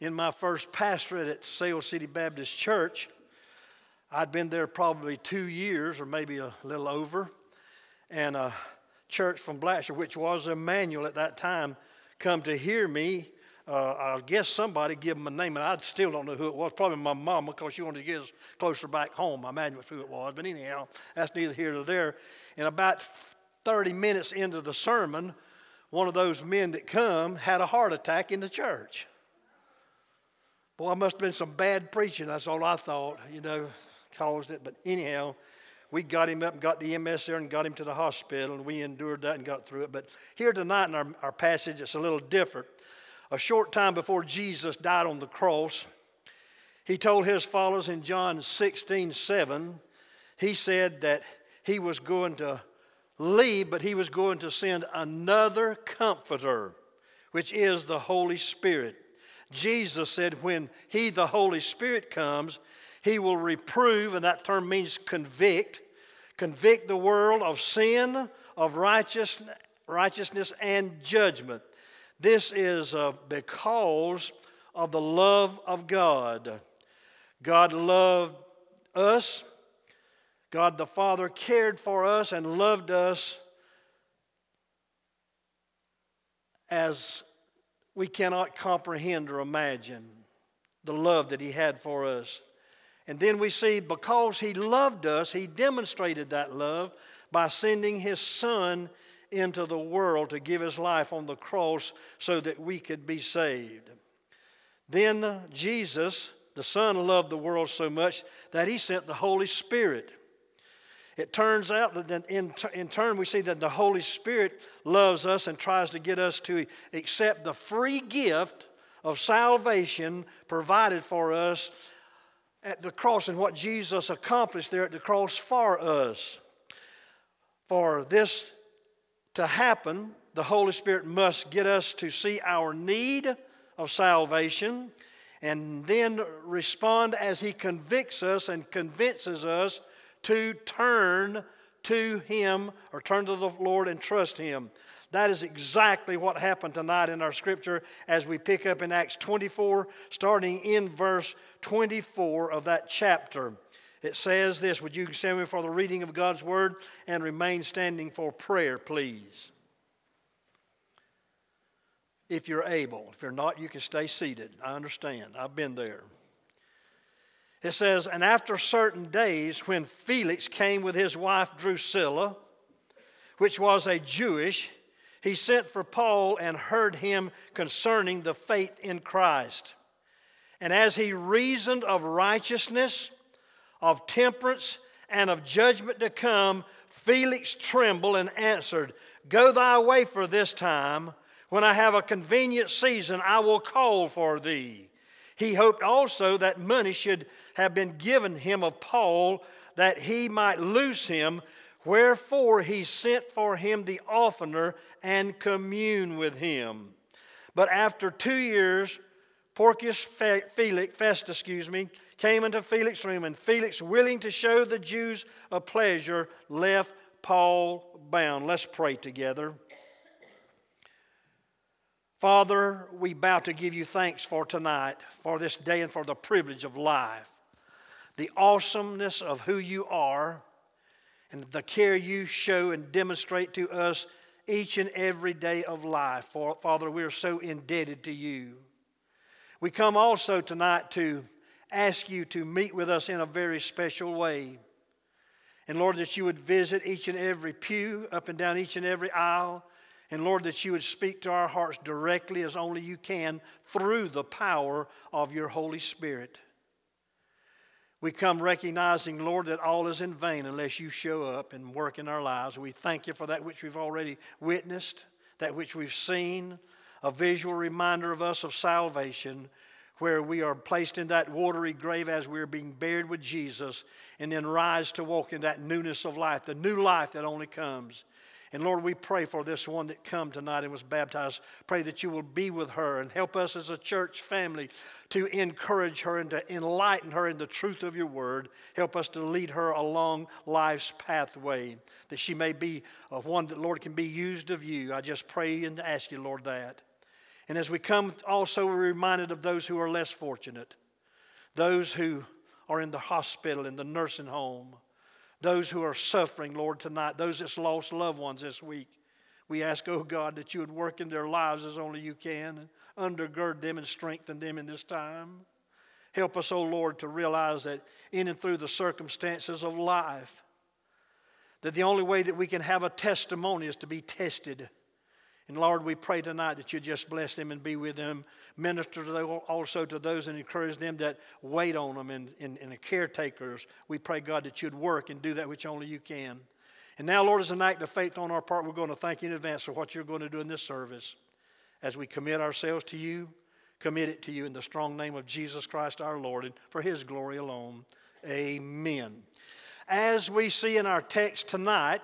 In my first pastorate at Sale City Baptist Church, I'd been there probably 2 years or maybe a little over, and a church from Blacksburg, which was Emmanuel at that time, come to hear me. I guess somebody give them a name, and I still don't know who it was. Probably my mama, because she wanted to get us closer back home. I imagine that's who it was. But anyhow, that's neither here nor there. And about 30 minutes into the sermon, one of those men that come had a heart attack in the church. Boy, it must have been some bad preaching. That's all I thought, caused it. But anyhow, we got him up and got the EMS there and got him to the hospital, and we endured that and got through it. But here tonight in our passage, it's a little different. A short time before Jesus died on the cross, he told his followers in John 16:7, he said that he was going to leave, but he was going to send another comforter, which is the Holy Spirit. Jesus said when he, the Holy Spirit, comes, he will reprove, and that term means convict the world of sin, of righteousness and judgment. This is because of the love of God. God loved us. God the Father cared for us and loved us as we cannot comprehend or imagine the love that he had for us. And then we see because he loved us, he demonstrated that love by sending his Son into the world to give his life on the cross so that we could be saved. Then Jesus, the Son, loved the world so much that he sent the Holy Spirit. It turns out that in turn we see that the Holy Spirit loves us and tries to get us to accept the free gift of salvation provided for us at the cross and what Jesus accomplished there at the cross for us. For this to happen, the Holy Spirit must get us to see our need of salvation and then respond as he convicts us and convinces us to turn to him or turn to the Lord and trust him. That is exactly what happened tonight in our scripture as we pick up in Acts 24, starting in verse 24 of that chapter. It says this. Would you stand with me for the reading of God's word and remain standing for prayer, please? If you're able. If you're not, you can stay seated. I understand. I've been there. It says, and after certain days, when Felix came with his wife Drusilla, which was a Jewish, he sent for Paul and heard him concerning the faith in Christ. And as he reasoned of righteousness, of temperance, and of judgment to come, Felix trembled and answered, Go thy way for this time. When I have a convenient season, I will call for thee. He hoped also that money should have been given him of Paul, that he might loose him. Wherefore he sent for him the oftener and commune with him. But after 2 years, Porcius Festus came into Felix's room, and Felix, willing to show the Jews a pleasure, left Paul bound. Let's pray together. Father, we bow to give you thanks for tonight, for this day, and for the privilege of life. The awesomeness of who you are, and the care you show and demonstrate to us each and every day of life. For, Father, we are so indebted to you. We come also tonight to ask you to meet with us in a very special way. And Lord, that you would visit each and every pew, up and down each and every aisle. And Lord, that you would speak to our hearts directly as only you can through the power of your Holy Spirit. We come recognizing, Lord, that all is in vain unless you show up and work in our lives. We thank you for that which we've already witnessed, that which we've seen, a visual reminder of us of salvation, where we are placed in that watery grave as we are being buried with Jesus, and then rise to walk in that newness of life, the new life that only comes. And Lord, we pray for this one that come tonight and was baptized. Pray that you will be with her and help us as a church family to encourage her and to enlighten her in the truth of your word. Help us to lead her along life's pathway, that she may be one that, Lord, can be used of you. I just pray and ask you, Lord, that. And as we come, also we're reminded of those who are less fortunate, those who are in the hospital, in the nursing home, those who are suffering, Lord, tonight, those that's lost loved ones this week. We ask, oh God, that you would work in their lives as only you can, and undergird them and strengthen them in this time. Help us, oh Lord, to realize that in and through the circumstances of life, that the only way that we can have a testimony is to be tested. And Lord, we pray tonight that you just bless them and be with them. Minister to them, also to those and encourage them that wait on them and the caretakers. We pray, God, that you'd work and do that which only you can. And now, Lord, as an act of faith on our part, we're going to thank you in advance for what you're going to do in this service. As we commit ourselves to you, commit it to you in the strong name of Jesus Christ our Lord and for his glory alone. Amen. As we see in our text tonight,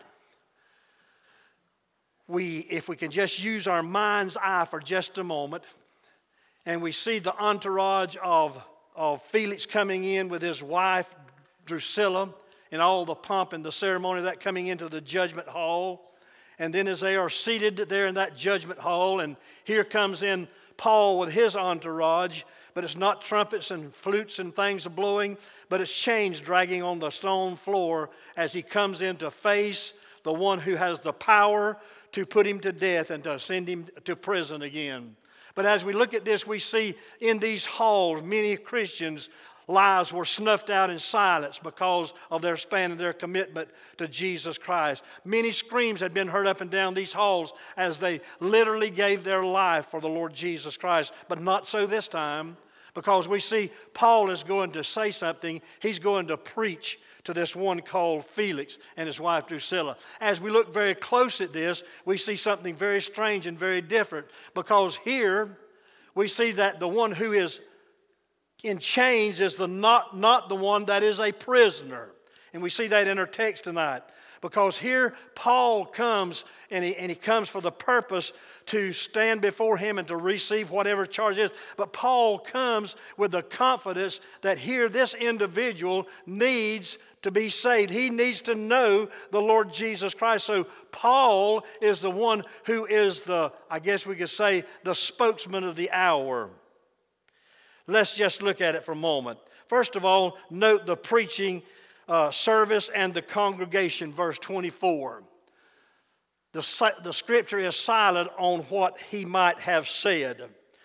if we can just use our mind's eye for just a moment, and we see the entourage of Felix coming in with his wife Drusilla, and all the pomp and the ceremony of that coming into the judgment hall. And then as they are seated there in that judgment hall, and here comes in Paul with his entourage, but it's not trumpets and flutes and things blowing, but it's chains dragging on the stone floor as he comes in to face the one who has the power to put him to death and to send him to prison again. But as we look at this, we see in these halls many Christians' lives were snuffed out in silence because of their stand and their commitment to Jesus Christ. Many screams had been heard up and down these halls as they literally gave their life for the Lord Jesus Christ. But not so this time, because we see Paul is going to say something. He's going to preach to this one called Felix and his wife Drusilla. As we look very close at this, we see something very strange and very different, because here we see that the one who is in chains is not the one that is a prisoner. And we see that in our text tonight. Because here Paul comes, and he comes for the purpose to stand before him and to receive whatever charge is. But Paul comes with the confidence that here this individual needs to be saved. He needs to know the Lord Jesus Christ. So Paul is the one who is I guess we could say, the spokesman of the hour. Let's just look at it for a moment. First of all, note the preaching service and the congregation, verse 24. The scripture is silent on what he might have said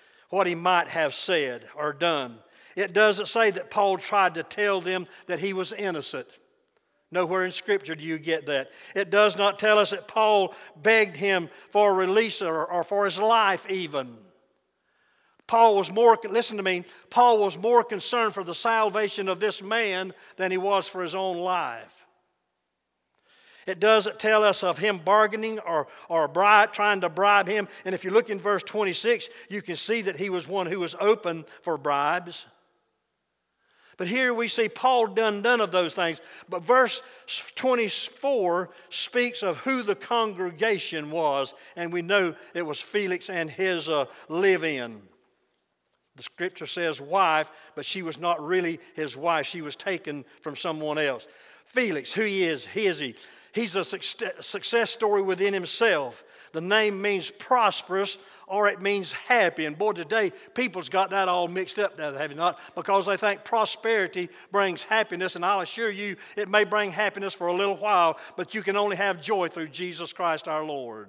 or done. It doesn't say that Paul tried to tell them that he was innocent. Nowhere in Scripture do you get that. It does not tell us that Paul begged him for a release or for his life even. Paul was more concerned for the salvation of this man than he was for his own life. It doesn't tell us of him bargaining or trying to bribe him. And if you look in verse 26, you can see that he was one who was open for bribes. But here we see Paul done none of those things. But verse 24 speaks of who the congregation was. And we know it was Felix and his live-in. The scripture says wife, but she was not really his wife. She was taken from someone else. Felix, who he is, he's a success story within himself. The name means prosperous, or it means happy. And boy, today, people's got that all mixed up, have they not? Because they think prosperity brings happiness. And I'll assure you, it may bring happiness for a little while, but you can only have joy through Jesus Christ our Lord.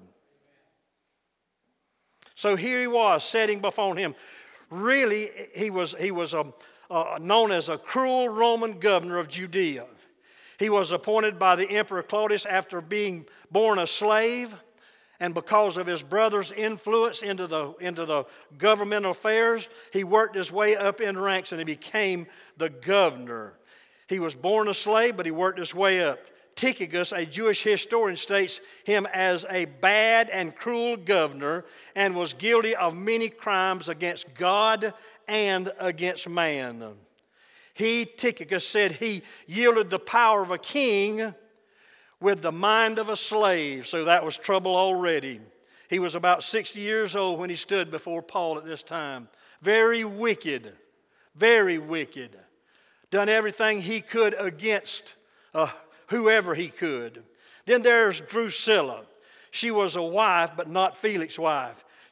So here he was, sitting before him. Really, he was known as a cruel Roman governor of Judea. He was appointed by the Emperor Claudius after being born a slave, and because of his brother's influence into the governmental affairs, he worked his way up in ranks and he became the governor. He was born a slave, but he worked his way up. Tychicus, a Jewish historian, states him as a bad and cruel governor and was guilty of many crimes against God and against man. Tychicus said he yielded the power of a king with the mind of a slave, so that was trouble already. He was about 60 years old when he stood before Paul at this time. Very wicked, very wicked. Done everything he could against whoever he could. Then there's Drusilla. She was a wife, but not Felix's wife.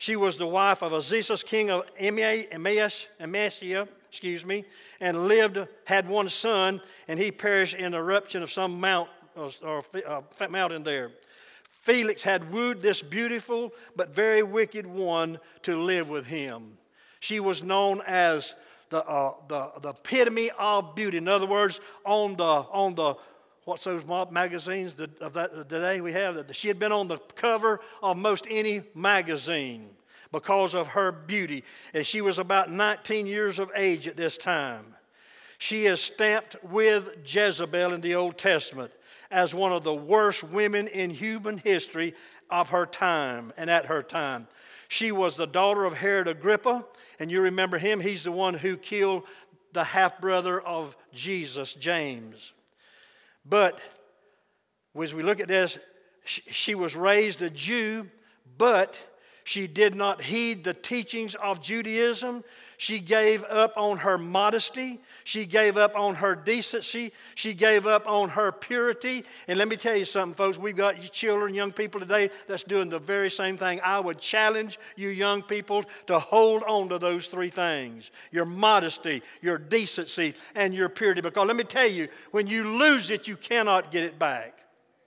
She was the wife of Azizus, king of Emesa, and had one son, and he perished in an eruption of some mountain there. Felix had wooed this beautiful but very wicked one to live with him. She was known as the epitome of beauty. In other words, on the what's those magazines of that today we have? She had been on the cover of most any magazine because of her beauty. And she was about 19 years of age at this time. She is stamped with Jezebel in the Old Testament as one of the worst women in human history of her time and at her time. She was the daughter of Herod Agrippa, and you remember him. He's the one who killed the half-brother of Jesus, James. But as we look at this, she was raised a Jew, but she did not heed the teachings of Judaism. She gave up on her modesty. She gave up on her decency. She gave up on her purity. And let me tell you something, folks. We've got children, young people today that's doing the very same thing. I would challenge you young people to hold on to those three things: your modesty, your decency, and your purity. Because let me tell you, when you lose it, you cannot get it back.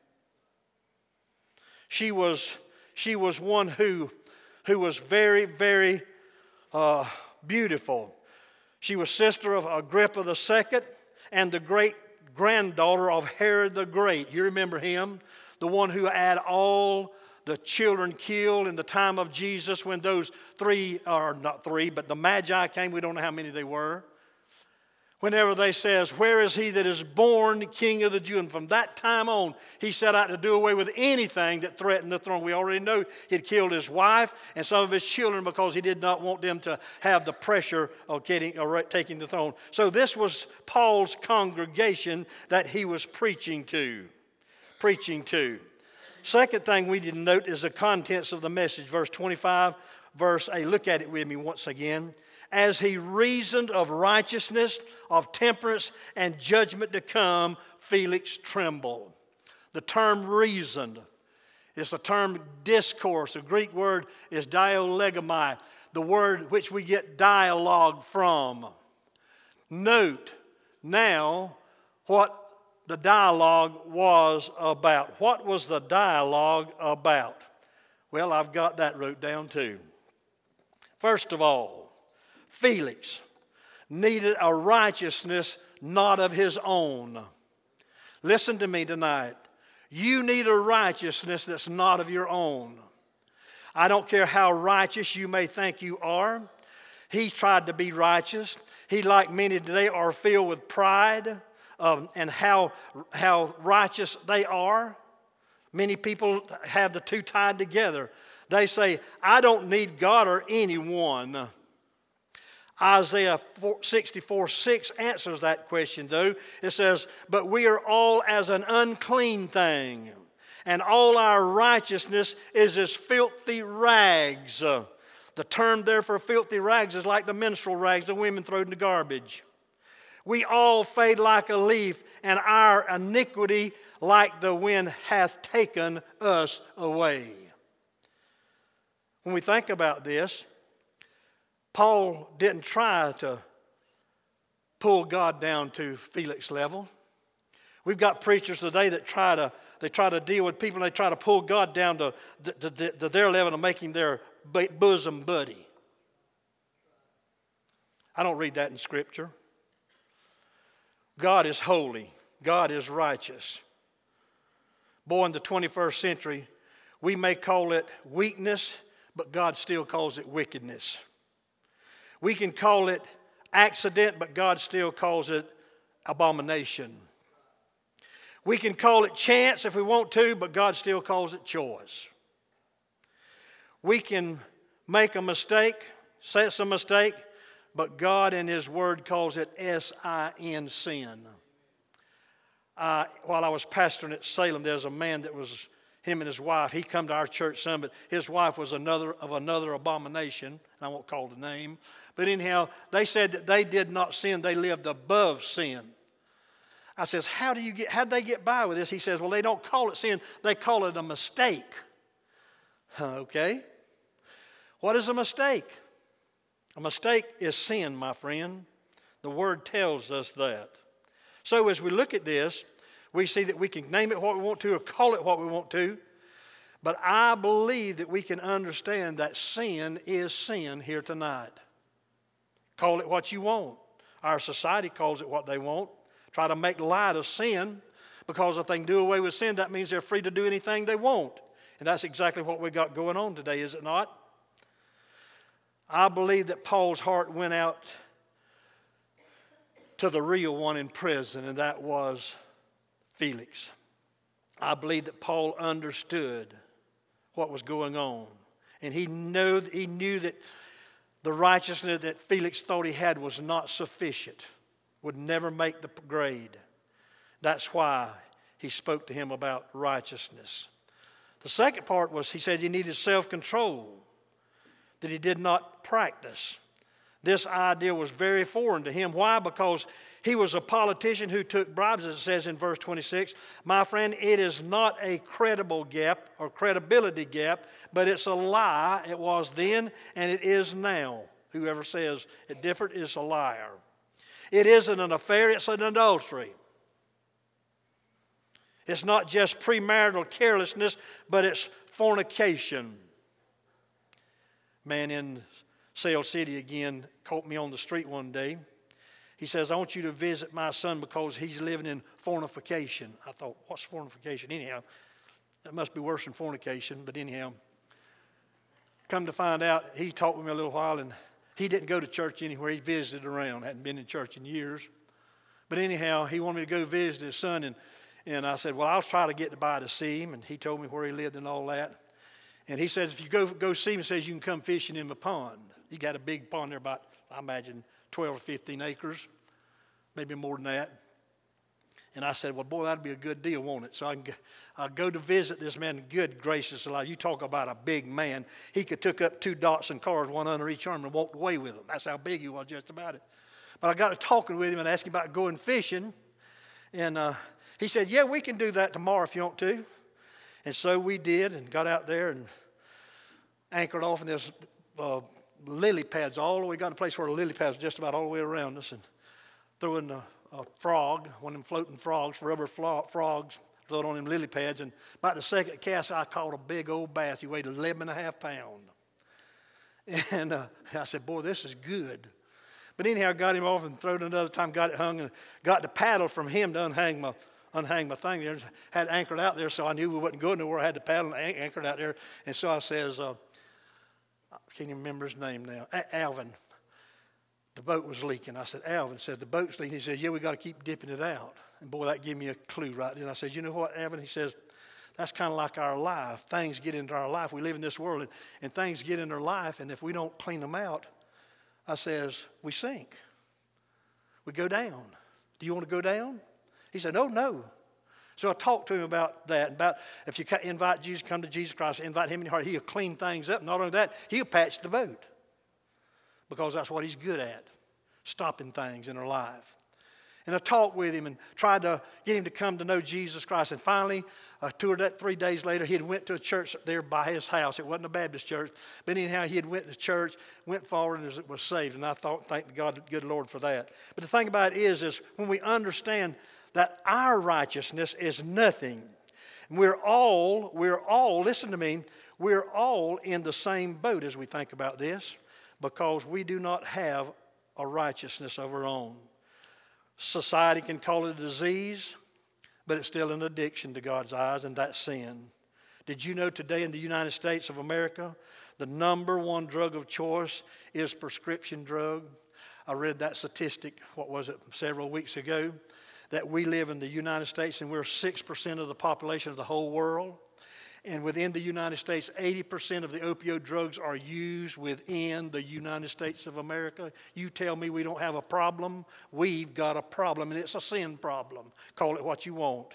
She was one who was very, very beautiful. She was sister of Agrippa II and the great-granddaughter of Herod the Great. You remember him? The one who had all the children killed in the time of Jesus when those but the Magi came. We don't know how many they were. Whenever they says, "Where is he that is born King of the Jews?" And from that time on, he set out to do away with anything that threatened the throne. We already know he'd killed his wife and some of his children because he did not want them to have the pressure of taking the throne. So this was Paul's congregation that he was preaching to. Second thing we didn't note is the contents of the message. Verse 25, verse 8. Look at it with me once again. As he reasoned of righteousness, of temperance, and judgment to come, Felix trembled. The term reasoned is the term discourse. The Greek word is dialegomai, the word which we get dialogue from. Note now what the dialogue was about. What was the dialogue about? Well, I've got that wrote down too. First of all, Felix needed a righteousness not of his own. Listen to me tonight. You need a righteousness that's not of your own. I don't care how righteous you may think you are. He tried to be righteous. He, like many today, are filled with pride and how righteous they are. Many people have the two tied together. They say, "I don't need God or anyone." Isaiah 64:6 answers that question, though. It says, "But we are all as an unclean thing, and all our righteousness is as filthy rags." The term there for filthy rags is like the menstrual rags the women throw in the garbage. "We all fade like a leaf, and our iniquity like the wind hath taken us away." When we think about this, Paul didn't try to pull God down to Felix's level. We've got preachers today that try to deal with people, and they try to pull God down to their level and make him their bosom buddy. I don't read that in Scripture. God is holy. God is righteous. Boy, in the 21st century, we may call it weakness, but God still calls it wickedness. We can call it accident, but God still calls it abomination. We can call it chance if we want to, but God still calls it choice. We can make a mistake, say it's a mistake, but God in His Word calls it S-I-N, sin. While I was pastoring at Salem, there's a man that was, him and his wife, he come to our church some, but his wife was another abomination, and I won't call the name. But anyhow, they said that they did not sin, they lived above sin. I says, how'd they get by with this? He says, well, they don't call it sin, they call it a mistake. Okay. What is a mistake? A mistake is sin, my friend. The Word tells us that. So as we look at this, we see that we can name it what we want to or call it what we want to. But I believe that we can understand that sin is sin here tonight. Call it what you want. Our society calls it what they want. Try to make light of sin, because if they can do away with sin, that means they're free to do anything they want. And that's exactly what we got going on today, is it not? I believe that Paul's heart went out to the real one in prison, and that was Felix. I believe that Paul understood what was going on. And he knew that the righteousness that Felix thought he had was not sufficient, would never make the grade. That's why he spoke to him about righteousness. The second part was he said he needed self-control that he did not practice. This idea was very foreign to him. Why? Because he was a politician who took bribes, as it says in verse 26. My friend, it is not a credible gap or credibility gap, but it's a lie. It was then and it is now. Whoever says it different is a liar. It isn't an affair, it's an adultery. It's not just premarital carelessness, but it's fornication. Man in Sale City again caught me on the street one day. He says, I want you to visit my son because he's living in fornication. I thought, what's fornication? Anyhow, that must be worse than fornication, but anyhow. Come to find out, he talked with me a little while, and he didn't go to church anywhere. He visited around, hadn't been in church in years. But anyhow, he wanted me to go visit his son, and I said, well, I'll try to get by to see him, and he told me where he lived and all that. And he says, if you go see him, he says you can come fishing in the pond. He got a big pond there about, I imagine, 12 or 15 acres, maybe more than that. And I said, well, boy, that'd be a good deal, won't it? So I'll go to visit this man. Good gracious alive. You talk about a big man. He could took up 2 Datsun cars, one under each arm, and walked away with them. That's how big he was, just about it. But I got to talking with him and asked him about going fishing. And he said, yeah, we can do that tomorrow if you want to. And so we did, and got out there and anchored off in this lily pads all the way. Got in a place where the lily pads were just about all the way around us, and threw in a frog, one of them floating frogs, rubber frogs, threw it on them lily pads. And about the second cast, I caught a big old bass. He weighed 11.5 pounds. And I said, boy, this is good. But anyhow, I got him off and threw it another time, got it hung, and got the paddle from him to unhang my thing there. Had anchored out there, so I knew we wasn't going nowhere. I had the paddle and anchored out there. And so I says, I can't even remember his name now, Alvin. The boat was leaking. I said, Alvin said, the boat's leaking. He said, yeah, we got to keep dipping it out. And boy, that gave me a clue right then. I said, you know what, Alvin? He says, that's kind of like our life. Things get into our life. We live in this world, and things get in our life, and if we don't clean them out, I says, we sink. We go down. Do you want to go down? He said, no. So I talked to him about that, about if you invite Jesus, come to Jesus Christ, invite him in your heart, he'll clean things up. Not only that, he'll patch the boat, because that's what he's good at, stopping things in our life. And I talked with him and tried to get him to come to know Jesus Christ. And finally, 3 days later, he had went to a church there by his house. It wasn't a Baptist church. But anyhow, he had went to church, went forward, and was saved. And I thought, thank God, good Lord for that. But the thing about it is when we understand that our righteousness is nothing. We're all, listen to me, we're all in the same boat as we think about this, because we do not have a righteousness of our own. Society can call it a disease, but it's still an addiction to God's eyes, and that's sin. Did you know today in the United States of America, the number one drug of choice is prescription drug? I read that statistic, several weeks ago, that we live in the United States and we're 6% of the population of the whole world. And within the United States, 80% of the opioid drugs are used within the United States of America. You tell me we don't have a problem. We've got a problem, and it's a sin problem. Call it what you want.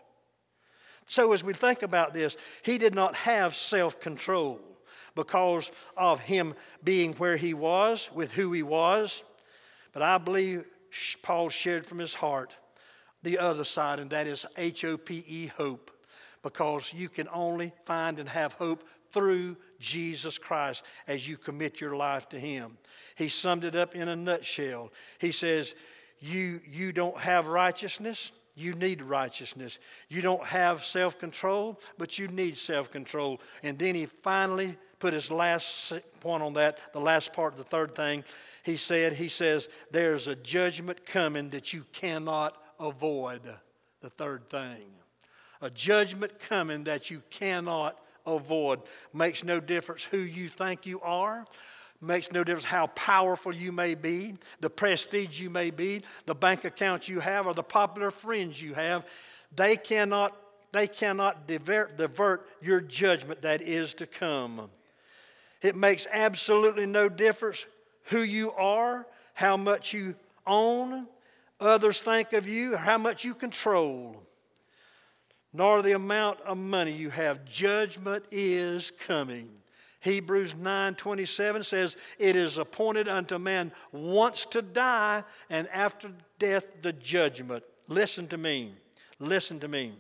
So as we think about this, he did not have self-control because of him being where he was, with who he was. But I believe Paul shared from his heart the other side, and that is H-O-P-E, hope. because you can only find and have hope through Jesus Christ as you commit your life to Him. He summed it up in a nutshell. He says, you don't have righteousness, you need righteousness. You don't have self-control, but you need self-control. And then he finally put his last point on that, the last part, the third thing. He says, there's a judgment coming that you cannot avoid. The third thing. A judgment coming that you cannot avoid. Makes no difference who you think you are. Makes no difference how powerful you may be, the prestige you may be, the bank account you have, or the popular friends you have. They cannot divert your judgment that is to come. It makes absolutely no difference who you are, how much you own, others think of you, or how much you control, nor the amount of money you have. Judgment is coming. Hebrews 9:27 says, it is appointed unto man once to die, and after death the judgment. Listen to me. Listen to me.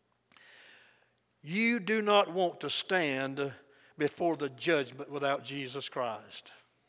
You do not want to stand before the judgment without Jesus Christ.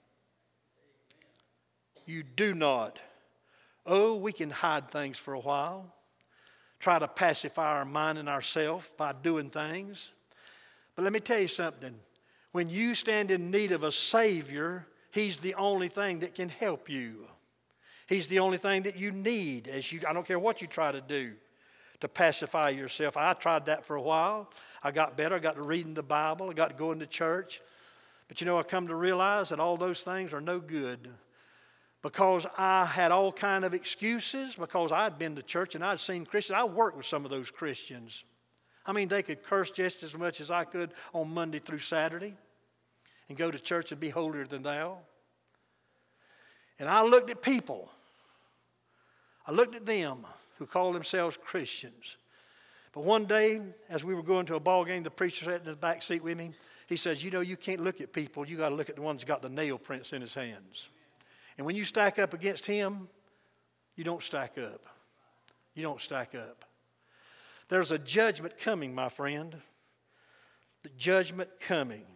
You do not. Oh, we can hide things for a while. Try to pacify our mind and ourselves by doing things. But let me tell you something. When you stand in need of a Savior, He's the only thing that can help you. He's the only thing that you need. I don't care what you try to do to pacify yourself. I tried that for a while. I got better. I got to reading the Bible. I got to going to church. But I come to realize that all those things are no good. Because I had all kind of excuses, because I'd been to church and I'd seen Christians. I worked with some of those Christians. They could curse just as much as I could on Monday through Saturday and go to church and be holier than thou. And I looked at people. I looked at them who called themselves Christians. But one day, as we were going to a ball game, the preacher sat in the back seat with me. He says, you can't look at people. You got to look at the ones that got the nail prints in his hands. And when you stack up against him, you don't stack up. You don't stack up. There's a judgment coming, my friend. The judgment coming.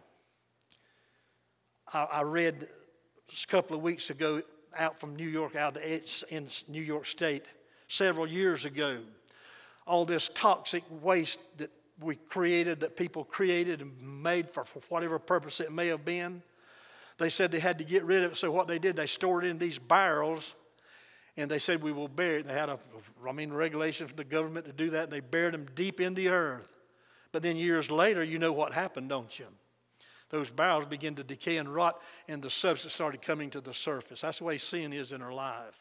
I read a couple of weeks ago out from New York, in New York State, several years ago, all this toxic waste that we created, that people created and made for whatever purpose it may have been. They said they had to get rid of it, so what they did, they stored it in these barrels, and they said, we will bury it. They had a regulation from the government to do that, and they buried them deep in the earth. But then years later, you know what happened, don't you? Those barrels began to decay and rot, and the substance started coming to the surface. That's the way sin is in our life.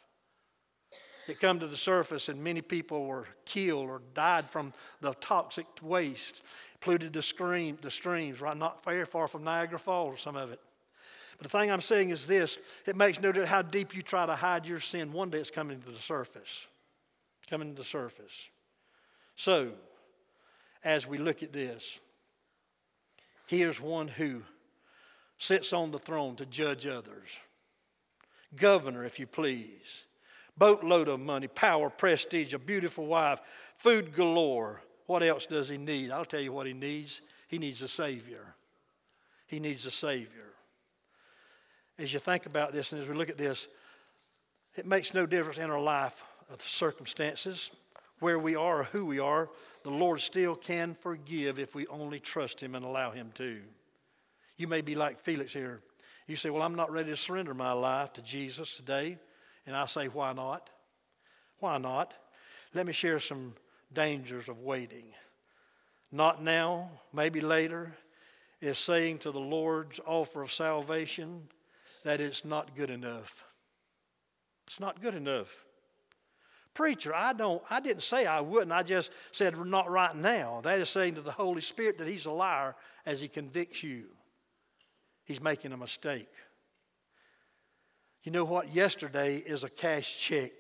It come to the surface, and many people were killed or died from the toxic waste, polluted the streams, right? Not very far from Niagara Falls, some of it. But the thing I'm saying is this: it makes no difference how deep you try to hide your sin. One day it's coming to the surface. Coming to the surface. So, as we look at this, here's one who sits on the throne to judge others. Governor, if you please. Boatload of money, power, prestige, a beautiful wife, food galore. What else does he need? I'll tell you what he needs. He needs a Savior. He needs a Savior. As you think about this and as we look at this, it makes no difference in our life of the circumstances, where we are or who we are. The Lord still can forgive if we only trust Him and allow Him to. You may be like Felix here. You say, well, I'm not ready to surrender my life to Jesus today. And I say, why not? Why not? Let me share some dangers of waiting. Not now, maybe later, is saying to the Lord's offer of salvation that it's not good enough. It's not good enough. Preacher, I didn't say I wouldn't. I just said not right now. That is saying to the Holy Spirit that He's a liar as He convicts you. He's making a mistake. You know what? Yesterday is a cash check.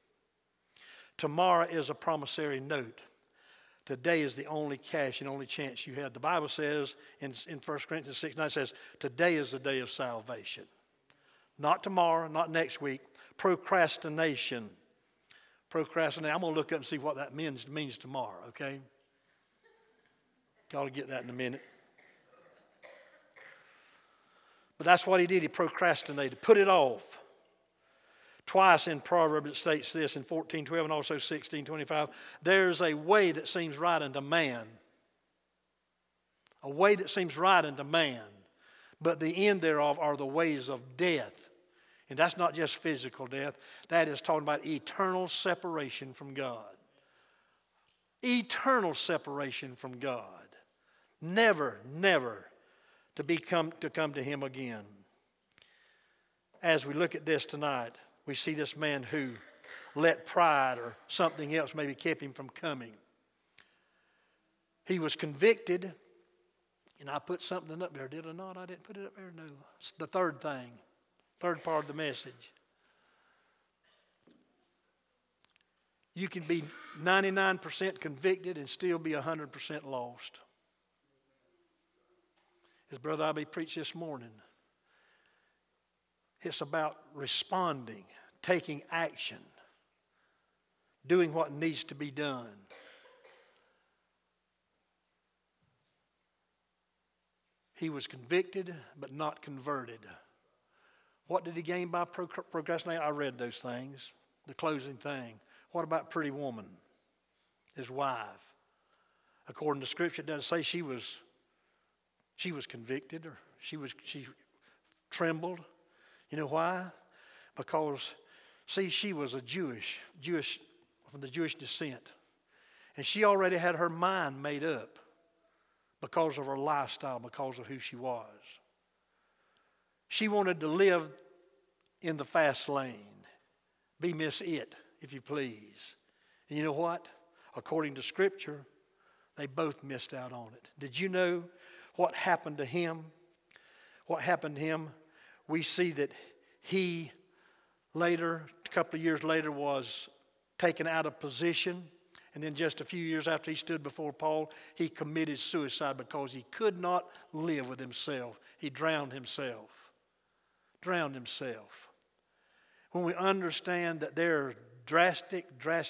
Tomorrow is a promissory note. Today is the only cash and only chance you have. The Bible says in 1 Corinthians 6:9 says, today is the day of salvation. Not tomorrow, not next week. Procrastination. I'm going to look up and see what that means tomorrow, okay? Y'all will get that in a minute. But that's what he did. He procrastinated, put it off. Twice in Proverbs it states this in 14:12 and also 16:25. There's a way that seems right unto man. A way that seems right unto man. But the end thereof are the ways of death. And that's not just physical death. That is talking about eternal separation from God. Eternal separation from God. Never, never to come to Him again. As we look at this tonight, we see this man who let pride or something else maybe kept him from coming. He was convicted, and I put something up there, did I not? I didn't put it up there? No. It's the third thing, third part of the message. You can be 99% convicted and still be 100% lost. As Brother Abbey preached this morning, it's about responding, taking action, doing what needs to be done. He was convicted but not converted. What did he gain by procrastinating? I read those things, the closing thing. What about pretty woman, his wife? According to Scripture, it doesn't say she was convicted or she trembled. You know why? Because, see, she was a Jewish from the Jewish descent. And she already had her mind made up because of her lifestyle, because of who she was. She wanted to live in the fast lane, be Miss It, if you please. And you know what? According to Scripture, they both missed out on it. Did you know what happened to him? What happened to him? We see that he later, a couple of years later, was taken out of position. And then just a few years after he stood before Paul, he committed suicide because he could not live with himself. He drowned himself. Drowned himself. When we understand that there are drastic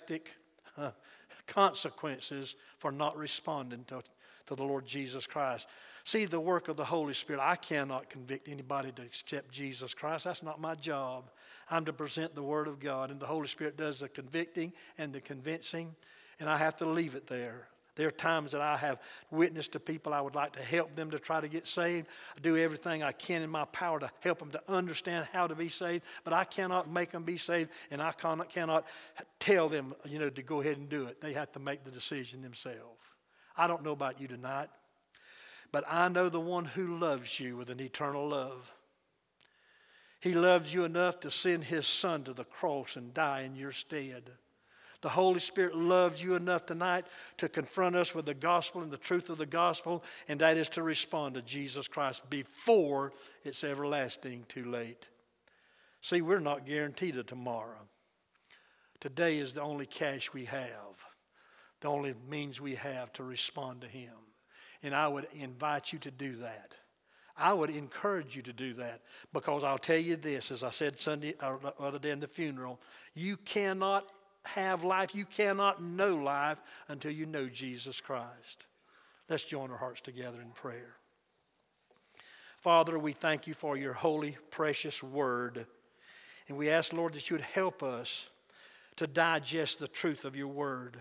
consequences for not responding to the Lord Jesus Christ. See, the work of the Holy Spirit, I cannot convict anybody to accept Jesus Christ. That's not my job. I'm to present the Word of God, and the Holy Spirit does the convicting and the convincing, and I have to leave it there. There are times that I have witnessed to people. I would like to help them to try to get saved. I do everything I can in my power to help them to understand how to be saved, but I cannot make them be saved, and I cannot tell them, to go ahead and do it. They have to make the decision themselves. I don't know about you tonight, but I know the one who loves you with an eternal love. He loves you enough to send His Son to the cross and die in your stead. The Holy Spirit loves you enough tonight to confront us with the gospel and the truth of the gospel, and that is to respond to Jesus Christ before it's everlasting too late. See, we're not guaranteed a tomorrow. Today is the only cash we have, the only means we have to respond to Him. And I would invite you to do that. I would encourage you to do that, because I'll tell you this, as I said the other day in the funeral, you cannot have life, you cannot know life until you know Jesus Christ. Let's join our hearts together in prayer. Father, we thank you for your holy, precious word. And we ask, Lord, that you would help us to digest the truth of your word.